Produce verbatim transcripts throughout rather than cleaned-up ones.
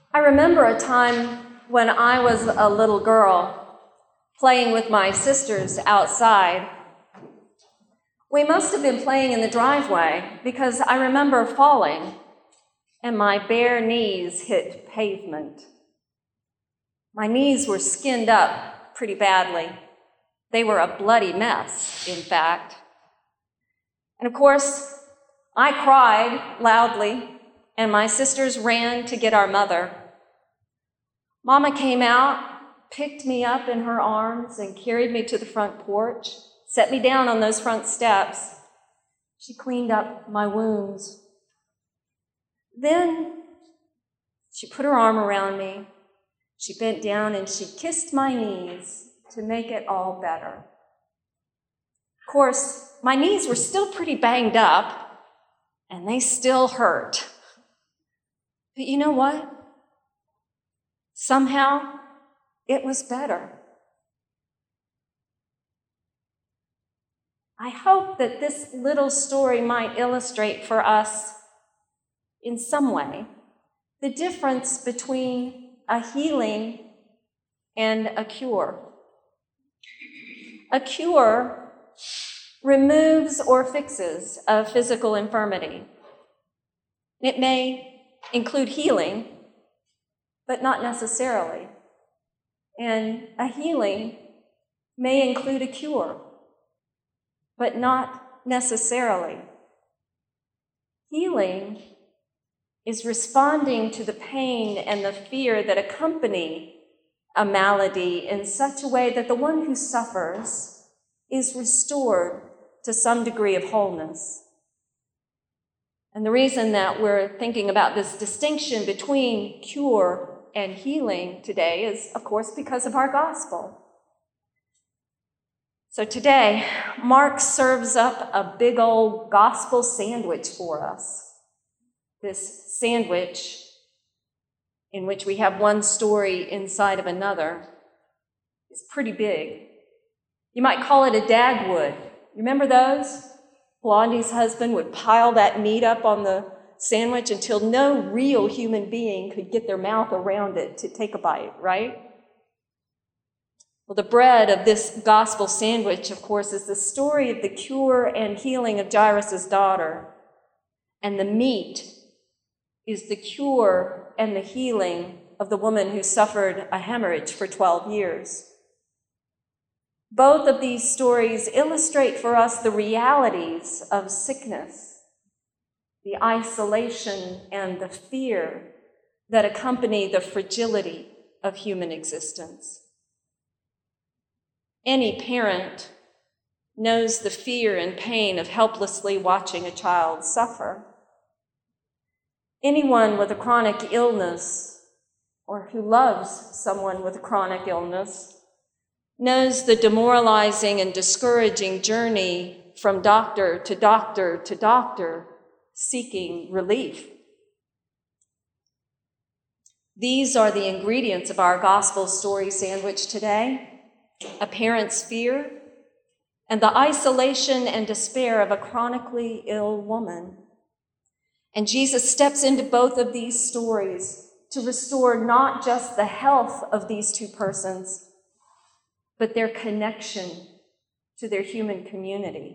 I remember a time when I was a little girl playing with my sisters outside. We must have been playing in the driveway because I remember falling and my bare knees hit pavement. My knees were skinned up pretty badly. They were a bloody mess, in fact. And of course, I cried loudly, and my sisters ran to get our mother. Mama came out, picked me up in her arms, and carried me to the front porch, set me down on those front steps. She cleaned up my wounds. Then she put her arm around me. She bent down and she kissed my knees to make it all better. Of course, my knees were still pretty banged up, and they still hurt. But you know what? Somehow, it was better. I hope that this little story might illustrate for us, in some way, the difference between a healing and a cure. A cure removes or fixes a physical infirmity. It may include healing, but not necessarily. And a healing may include a cure, but not necessarily. Healing is responding to the pain and the fear that accompany a malady in such a way that the one who suffers is restored to some degree of wholeness. And the reason that we're thinking about this distinction between cure and healing today is, of course, because of our gospel. So today, Mark serves up a big old gospel sandwich for us. This sandwich in which we have one story inside of another is pretty big. You might call it a Dagwood. You remember those? Blondie's husband would pile that meat up on the sandwich until no real human being could get their mouth around it to take a bite, right? Well, the bread of this gospel sandwich, of course, is the story of the cure and healing of Jairus' daughter. And the meat is the cure and the healing of the woman who suffered a hemorrhage for twelve years. Both of these stories illustrate for us the realities of sickness, the isolation and the fear that accompany the fragility of human existence. Any parent knows the fear and pain of helplessly watching a child suffer. Anyone with a chronic illness, or who loves someone with a chronic illness, knows the demoralizing and discouraging journey from doctor to doctor to doctor, seeking relief. These are the ingredients of our gospel story sandwich today: a parent's fear and the isolation and despair of a chronically ill woman. And Jesus steps into both of these stories to restore not just the health of these two persons, but their connection to their human community.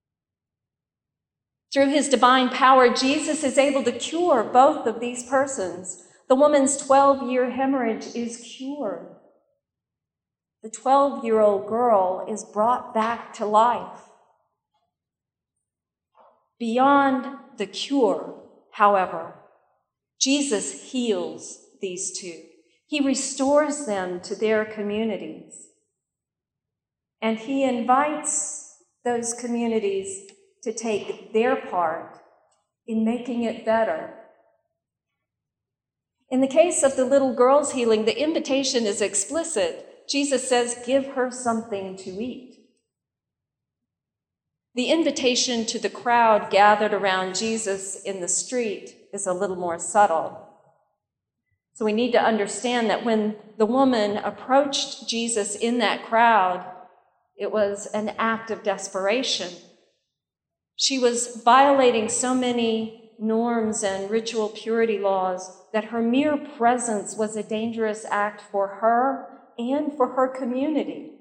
Through his divine power, Jesus is able to cure both of these persons. The woman's twelve-year hemorrhage is cured. The twelve-year-old girl is brought back to life. Beyond the cure, however, Jesus heals these two. He restores them to their communities. And he invites those communities to take their part in making it better. In the case of the little girl's healing, the invitation is explicit. Jesus says, "Give her something to eat." The invitation to the crowd gathered around Jesus in the street is a little more subtle. So we need to understand that when the woman approached Jesus in that crowd, it was an act of desperation. She was violating so many norms and ritual purity laws that her mere presence was a dangerous act for her and for her community.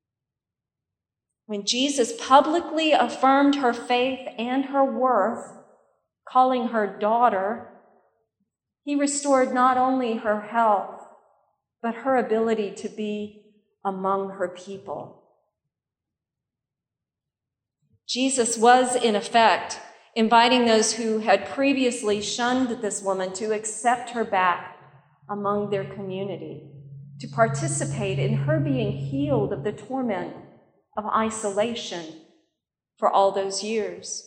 When Jesus publicly affirmed her faith and her worth, calling her daughter, he restored not only her health, but her ability to be among her people. Jesus was, in effect, inviting those who had previously shunned this woman to accept her back among their community, to participate in her being healed of the torment of isolation for all those years.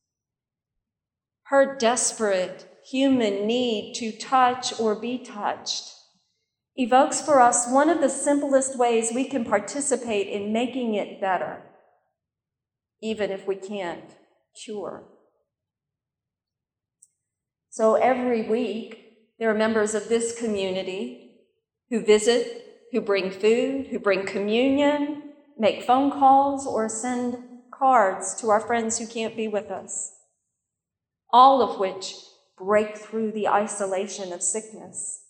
Her desperate human need to touch or be touched evokes for us one of the simplest ways we can participate in making it better, even if we can't cure. So every week, there are members of this community who visit, who bring food, who bring communion, make phone calls, or send cards to our friends who can't be with us, all of which break through the isolation of sickness.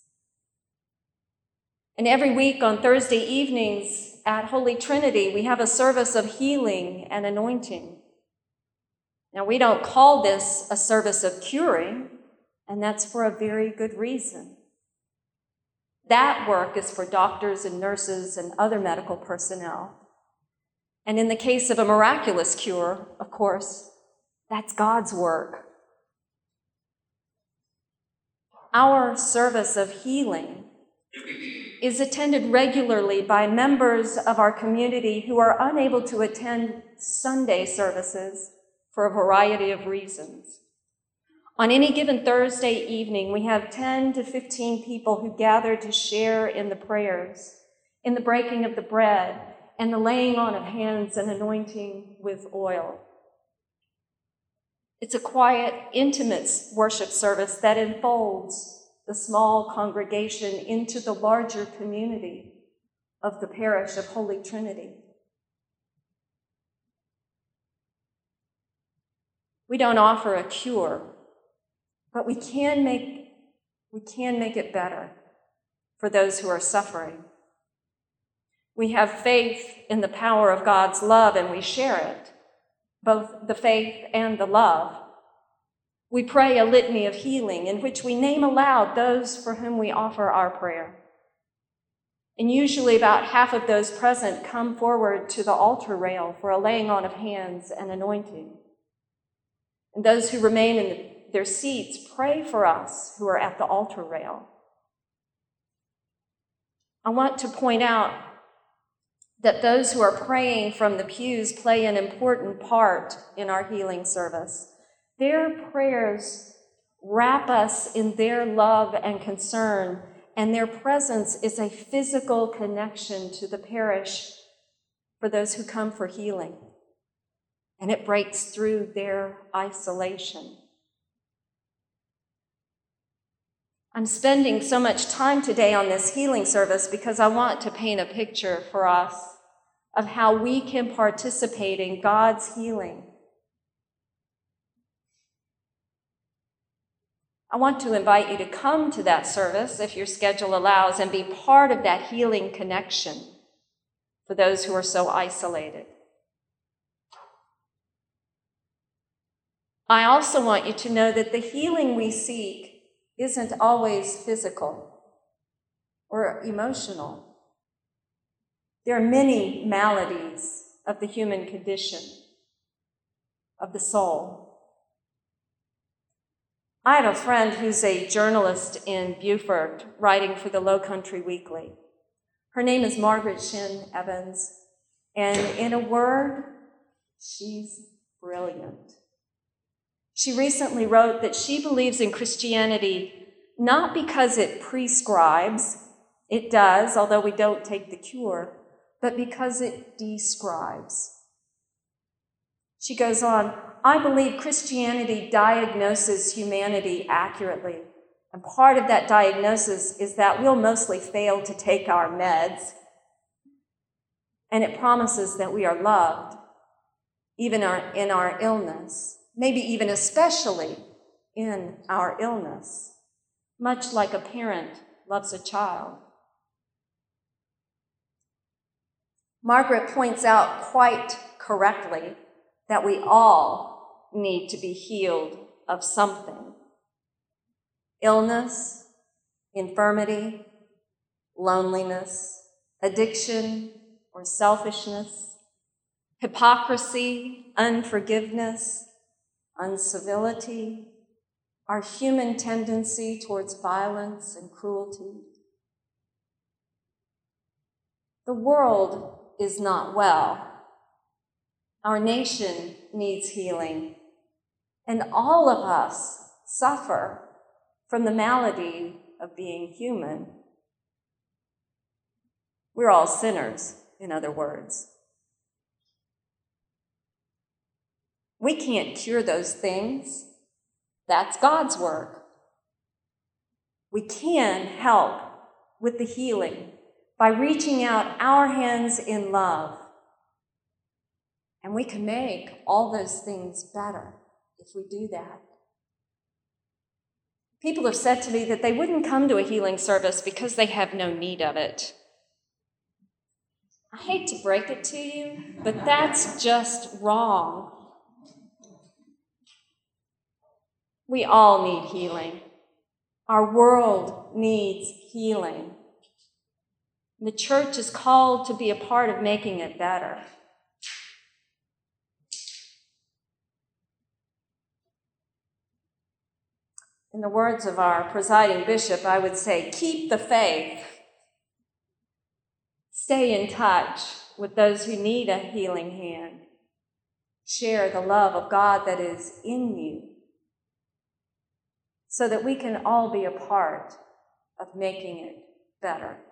And every week on Thursday evenings at Holy Trinity, we have a service of healing and anointing. Now, we don't call this a service of curing, and that's for a very good reason. That work is for doctors and nurses and other medical personnel. And in the case of a miraculous cure, of course, that's God's work. Our service of healing is attended regularly by members of our community who are unable to attend Sunday services for a variety of reasons. On any given Thursday evening, we have ten to fifteen people who gather to share in the prayers, in the breaking of the bread, and the laying on of hands and anointing with oil. It's a quiet, intimate worship service that enfolds the small congregation into the larger community of the parish of Holy Trinity. We don't offer a cure, but we can make, we can make it better for those who are suffering. We have faith in the power of God's love, and we share it, both the faith and the love. We pray a litany of healing in which we name aloud those for whom we offer our prayer. And usually about half of those present come forward to the altar rail for a laying on of hands and anointing. And those who remain in their seats pray for us who are at the altar rail. I want to point out that those who are praying from the pews play an important part in our healing service. Their prayers wrap us in their love and concern, and their presence is a physical connection to the parish for those who come for healing. And it breaks through their isolation. I'm spending so much time today on this healing service because I want to paint a picture for us of how we can participate in God's healing. I want to invite you to come to that service, if your schedule allows, and be part of that healing connection for those who are so isolated. I also want you to know that the healing we seek isn't always physical or emotional. There are many maladies of the human condition, of the soul. I have a friend who's a journalist in Beaufort, writing for the Low Country Weekly. Her name is Margaret Shin Evans, and in a word, she's brilliant. She recently wrote that she believes in Christianity not because it prescribes, it does, although we don't take the cure, but because it describes. She goes on, I believe Christianity diagnoses humanity accurately, and part of that diagnosis is that we'll mostly fail to take our meds, and it promises that we are loved, even our, in our illness. Maybe even especially in our illness. much like a parent loves a child. Margaret points out quite correctly that we all need to be healed of something. Illness, infirmity, loneliness, addiction or selfishness, hypocrisy, unforgiveness, uncivility, our human tendency towards violence and cruelty. The world is not well. Our nation needs healing, and all of us suffer from the malady of being human. We're all sinners, in other words. We can't cure those things. That's God's work. We can help with the healing by reaching out our hands in love. And we can make all those things better if we do that. People have said to me that they wouldn't come to a healing service because they have no need of it. I hate to break it to you, but that's just wrong. We all need healing. Our world needs healing. The church is called to be a part of making it better. In the words of our presiding bishop, I would say, keep the faith. Stay in touch with those who need a healing hand. Share the love of God that is in you so that we can all be a part of making it better.